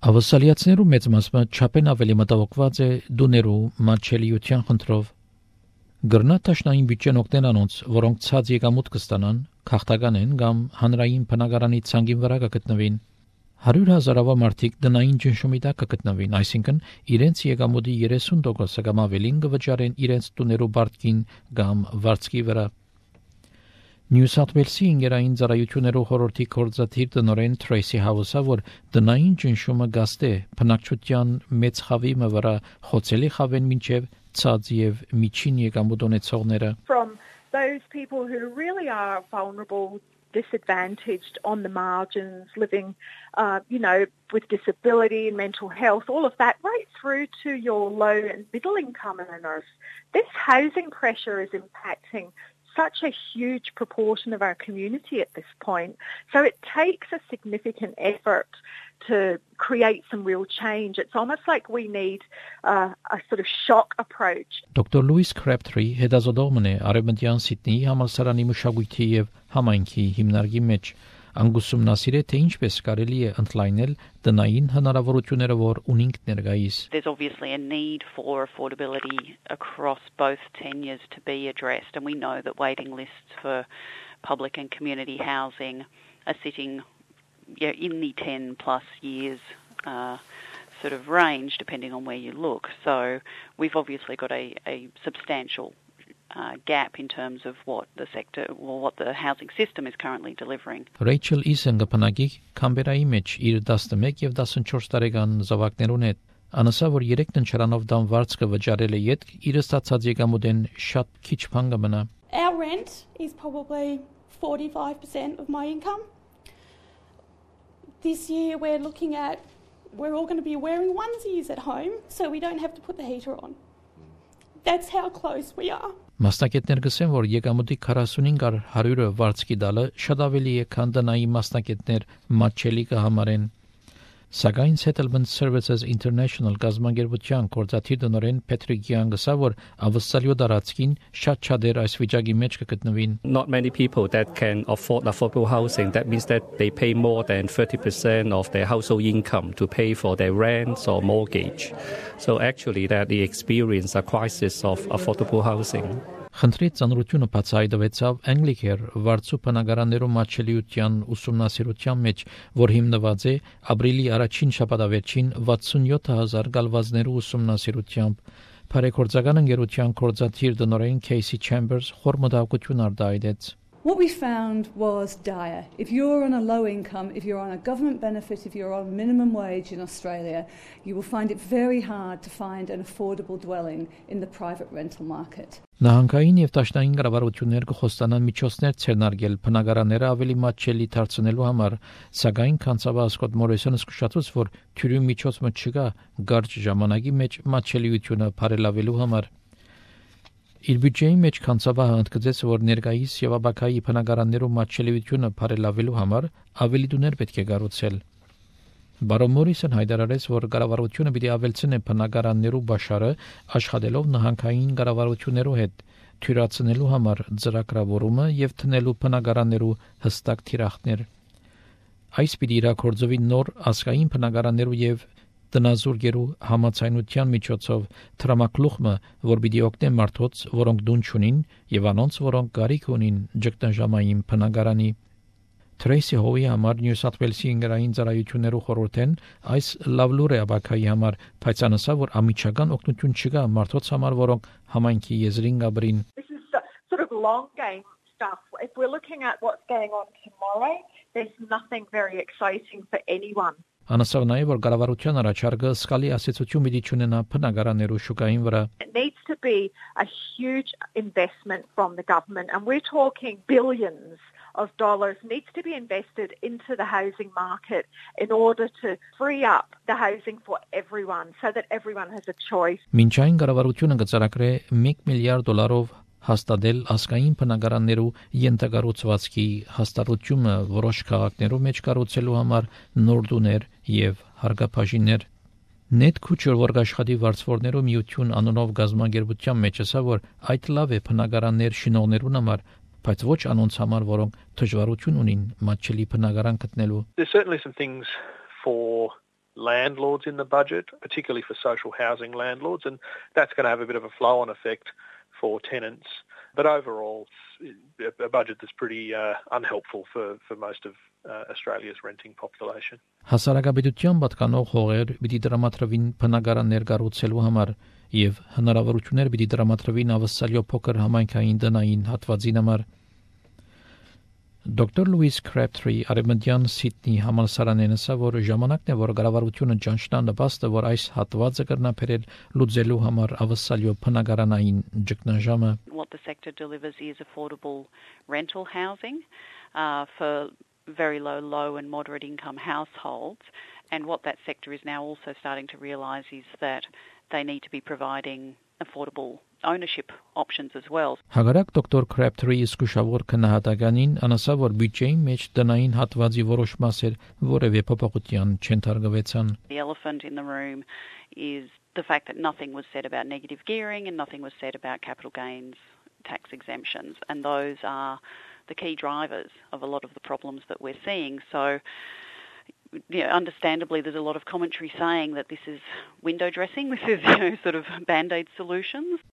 Ավասալիացներու մեծ մասը չափեն ավելի մտահոգված է դուներու մատչելիության խնդրով։ Գրնա տաշնային բյուջեն օգնեն անոնց, որոնք ցած եկամուտ կստանան, քաղաքական են կամ հանրային բնակարանի ցանկին վրա կգտնվին։ 100,000-ավոր մարդիկ դնային ճնշումի տակ կգտնվին, այսինքն իրենց եկամուտի 30% կամ ավելին կվճարեն իրենց տուներու բարձկին կամ վարձկի վրա։ Նյու Սաութ Ուելսի ինգերային ծառայություններու խորհրդի կորզաթիր տնօրեն Թրեյսի Հավոսը, որ դնային ճնշումը գաստե բնակչության մեծ խավի վրա խոցելի խավեն մինչև ցած եւ միջին եկամուտ ունեցողները։ From those people who really are vulnerable, disadvantaged on the margins, living, with disability and mental health, all of that, right through to your low and middle income earners. This housing pressure is impacting such a huge proportion of our community at this point. So it takes a significant effort to create some real change. It's almost like we need a sort of shock approach. Dr. Louis Crabtree հետազոտողն է Արևմտյան Սիդնեի համալսարանի մշակույթի եւ համայնքի հիմնարկի մեջ անգուսումնասիրե թե ինչպես կարելի է ընդլայնել տնային հնարավորությունները, որ ունինք ներկայիս։ There's obviously a need for affordability across both tenures to be addressed, and we know that waiting lists for public and community housing are sitting in the 10 plus years sort of range, depending on where you look. So we've obviously got a substantial gap in terms of what the sector or what the housing system is currently delivering. Rachel Isanga բնակի Կամբերայի մեջ իր 11 եւ 14 տարեկան զավակներուն հետ անասա որ 3 տնչարանով դան վարձքը վճարել է յետ իր ստացած եկամուտեն շատ քիչ բան կմնա. Our rent is probably 45% of my income. This year we're all going to be wearing onesies at home so we don't have to put the heater on. That's how close we are. Մասնակիցներ գսեն, որ եկամուտի 45-100 վարձկի դալը շատ ավելի է, քան տնայի մասնակիցներ մատչելի կհամարեն։ Սակայն Settlement Services International գազագերբության կորզաթիր տնօրեն Patrick Young գսա, որ ավսալյո դարածքին շատ չադեր այս վիճակի մեջ կգտնվին։ Not many people that can afford affordable housing. That means that they pay more than 30% of their household income to pay for their rent or mortgage. So actually that they experience a crisis of affordable housing. Խնդրի ծանրությունը բացահայտվեցավ Anglicare վարձու բնակարաններու մատչելիության ուսումնասիրության մեջ, որ հիմնված է ապրիլի առաջին շաբաթավերջին 67,000 գալվածներու ուսումնասիրությամբ։ Բարեգործական ընկերության կորզաթիր տնօրեն Casey Chambers խորմտակություն արտահայտեց։ What we found was dire. If you're on a low income, if you're on a government benefit, if you're on minimum wage in Australia, you will find it very hard to find an affordable dwelling in the private rental market. Նահանգային եւ տաշնային կառավարություններ կխոստանան միջոցներ ցերնարգել բնակարանները ավելի մատչելի դարձնելու համար, սակայն կանցավա Սկոտ Մորիսոնը զսկուշացուց, որ թյուրի միջոց մը չկա գարջ ժամանակի մեջ մատչելիությունը բարելավելու համար։ Իր բյուջեի մեջ կանցավահը ընդգծեց, որ ներկայիս եւ ապակայի բնակարաններու մատչելիությունը բարելավելու համար ավելի դուներ պետք է կառուցել։ Բարոն Մորիսոն հայտարարեց, որ կառավարությունը պիտի ավելցնի բնակարաններու բաշարը աշխատելով նահանգային կառավարություններու հետ, թյուրացնելու համար ծրագրավորումը եւ տնելու բնակարաններու հստակ թիրախներ։ Այս պիտի իրագործվի նոր ազգային բնակարաններու եւ տնազուրգերու համացայնության միջոցով տրամակլուխը, որ պիտի օգնի մարդոց, որոնք դուն չունին, եւ անոնց, որոնք կարիք ունին ճգնաժամային բնակարանի։ Թրեյսի Հովի համար Նյու Սաութ Ուելսի ինգերային ծառայություններու խորհուրդեն այս լավ լուր է ապակայի համար, բայց անասա, որ ամիջական օգնություն չկա մարդոց համար, որոնք համայնքի եզրին գաբրին։ This is sort of long game stuff. If we're looking at what's going on tomorrow, there's nothing very exciting for anyone. Անասավ նաև որ կառավարության առաջարկը սկալի ասացություն պիտի ունենա բնակարաններու շուկային վրա։ It needs to be a huge investment from the government, and we're talking billions of dollars needs to be invested into the housing market in order to free up the housing for everyone so that everyone has a choice. Մինչայն կառավարությունը կծրագրե $1 միլիարդ հաստատել ազգային բնակարաններու յենթակառուցվածքի հաստատությունը որոշ քաղաքներու մեջ կառուցելու համար նոր տուներ եւ հարգապաշիններ։ Նետ Քուչեր որ աշխատի վարձվորներու միություն անոնով գազագերբության մեջ ասա, որ այդ լավ է բնակարաններ շինողներուն համար, բայց ոչ անոնց համար, որոնք դժվարություն ունին մատչելի բնակարան գտնելու։ There's certainly some things for landlords in the budget, particularly for social housing landlords, and that's going to have a bit of a flow-on effect for tenants. But overall, a budget that's pretty unhelpful for most of Australia's renting population. Հասարակապետության պատկանող հողեր պիտի դրամատրվին բնակարաններ կառուցելու համար եւ հնարավորություններ պիտի դրամատրվին ավսալյո փոքր համայնքային տնային հատվածին համար. Dr. Louise Crabtree Արևմտյան Սիդնի համալսարանն ասա, որ ժամանակն է, որ կառավարությունը ճանչնա նպաստը, որ այս հատվածը կրնապերել լուծելու համար ավսալյո բնակարանային ճգնաժամը. What the sector delivers is affordable rental housing for very low and moderate income households, and what that sector is now also starting to realise is that they need to be providing affordable ownership options as well. Հակառակ Dr. Crabtree սկսավոր քննադատականին անասա, որ բյուջեի մեջ տնային հատվածի որոշ մասեր որևէ փոփոխության չեն targվեցան. The elephant in the room is the fact that nothing was said about negative gearing and nothing was said about capital gains tax exemptions, and those are the key drivers of a lot of the problems that we're seeing. So understandably, there's a lot of commentary saying that this is window dressing, this is sort of band-aid solutions.